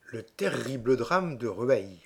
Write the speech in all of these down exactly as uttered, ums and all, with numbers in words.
Le terrible drame de Rueil.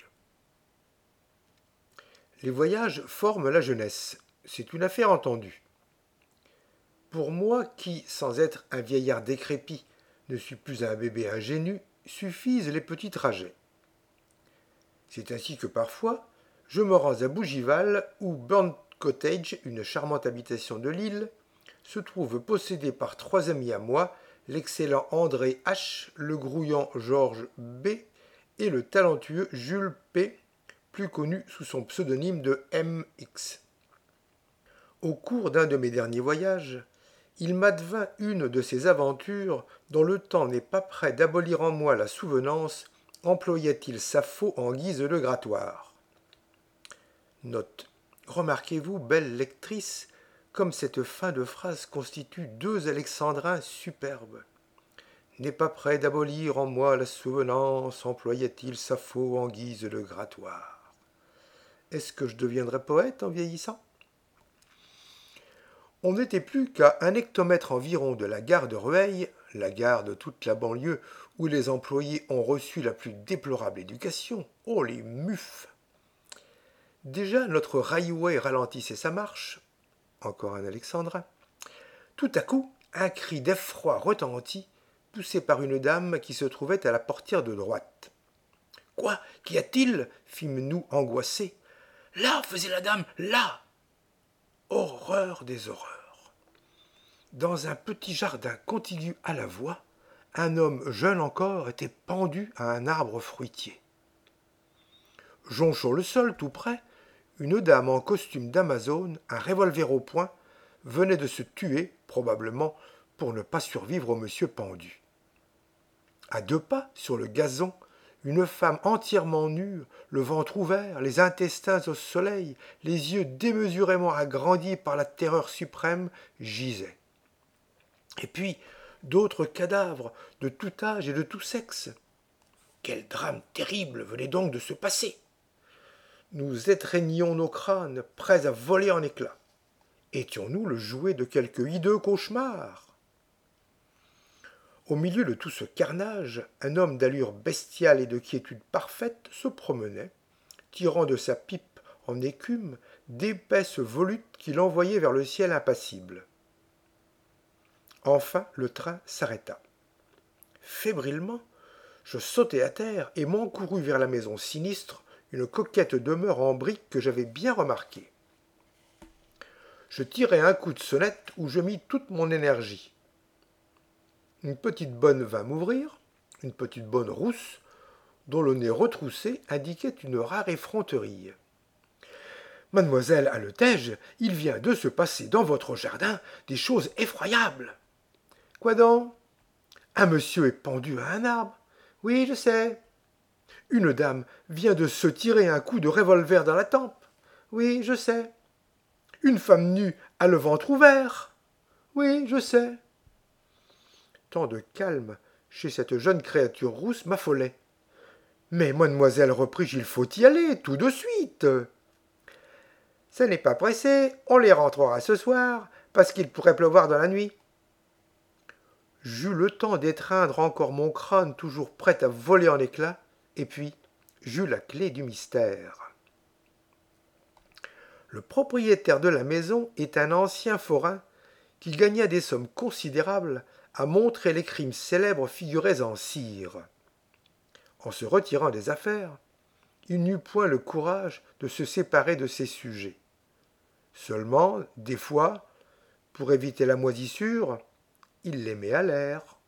Les voyages forment la jeunesse, c'est une affaire entendue. Pour moi qui, sans être un vieillard décrépit, ne suis plus un bébé ingénu, suffisent les petits trajets. C'est ainsi que parfois, je me rends à Bougival, où Burnt Cottage, une charmante habitation de l'île, se trouve possédée par trois amis à moi, l'excellent André H, le grouillant Georges B et le talentueux Jules P, plus connu sous son pseudonyme de M X. Au cours d'un de mes derniers voyages, il m'advint une de ces aventures dont le temps n'est pas près d'abolir en moi la souvenance, employait-il Sappho en guise de grattoir. Note. Remarquez-vous, belle lectrice, comme cette fin de phrase constitue deux alexandrins superbes. N'est pas près d'abolir en moi la souvenance, employait-il Sappho en guise de grattoir. Est-ce que je deviendrai poète en vieillissant ? On n'était plus qu'à un hectomètre environ de la gare de Rueil, la gare de toute la banlieue où les employés ont reçu la plus déplorable éducation. Oh, les mufs ! Déjà notre railway ralentissait sa marche, encore un alexandrin. Tout à coup, un cri d'effroi retentit, poussé par une dame qui se trouvait à la portière de droite. « Quoi ? Qu'y a-t-il » fîmes-nous angoissés. « Là » faisait la dame, « là !» Horreur des horreurs. Dans un petit jardin contigu à la voie, un homme jeune encore était pendu à un arbre fruitier. Jonchant le sol tout près, une dame en costume d'Amazone, un revolver au poing, venait de se tuer, probablement, pour ne pas survivre au monsieur pendu. À deux pas, sur le gazon, une femme entièrement nue, le ventre ouvert, les intestins au soleil, les yeux démesurément agrandis par la terreur suprême, gisait. Et puis, d'autres cadavres, de tout âge et de tout sexe. Quel drame terrible venait donc de se passer ! Nous étreignions nos crânes, prêts à voler en éclats. Étions-nous le jouet de quelque hideux cauchemar ? Au milieu de tout ce carnage, un homme d'allure bestiale et de quiétude parfaite se promenait, tirant de sa pipe en écume d'épaisses volutes qu'il envoyait vers le ciel impassible. Enfin, le train s'arrêta. Fébrilement, je sautai à terre et m'encourus vers la maison sinistre, une coquette demeure en briques que j'avais bien remarquée. Je tirai un coup de sonnette où je mis toute mon énergie. Une petite bonne vint m'ouvrir, une petite bonne rousse, dont le nez retroussé indiquait une rare effronterie. « Mademoiselle, haletai-je, il vient de se passer dans votre jardin des choses effroyables. »« Quoi donc ? Un monsieur est pendu à un arbre. »« Oui, je sais. » « Une dame vient de se tirer un coup de revolver dans la tempe. »« Oui, je sais. » « Une femme nue a le ventre ouvert. »« Oui, je sais. » Tant de calme chez cette jeune créature rousse m'affolait. « Mais, mademoiselle, repris-je, il faut y aller, tout de suite. »« Ce n'est pas pressé, on les rentrera ce soir, parce qu'il pourrait pleuvoir dans la nuit. » J'eus le temps d'étreindre encore mon crâne toujours prêt à voler en éclats, et puis j'eus la clé du mystère. Le propriétaire de la maison est un ancien forain qui gagna des sommes considérables à montrer les crimes célèbres figurés en cire. En se retirant des affaires, il n'eut point le courage de se séparer de ses sujets. Seulement, des fois, pour éviter la moisissure, il les met à l'air.